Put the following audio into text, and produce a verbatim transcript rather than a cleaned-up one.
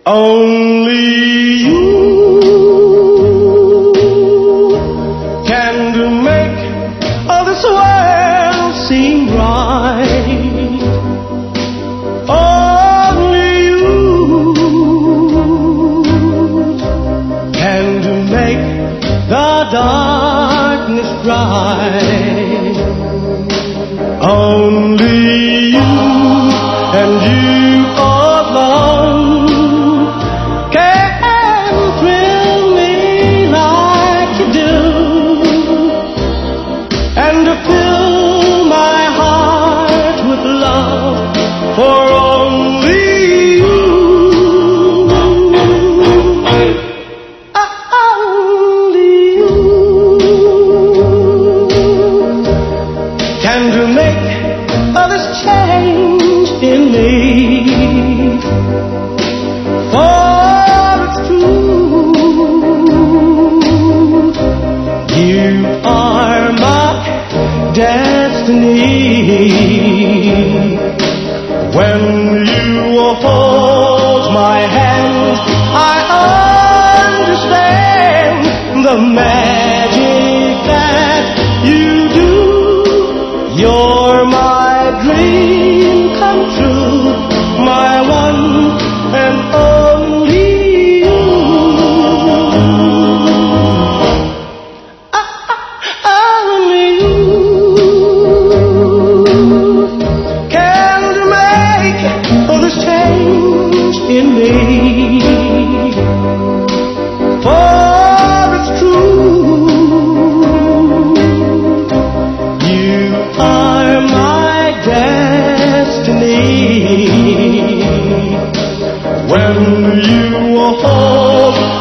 Only you can do make all this world seem bright. Only you can do make the darkness bright. Only you and you alone can thrill me like you do, and to fill my heart with love for only you. Only you can to make all this change in me. For it's true, you are my destiny. When you hold my hand, I understand the magic that you do. You're my dream come true, my one and only you. Only you can make all this change in me. For it's true, you are my destiny. When you hold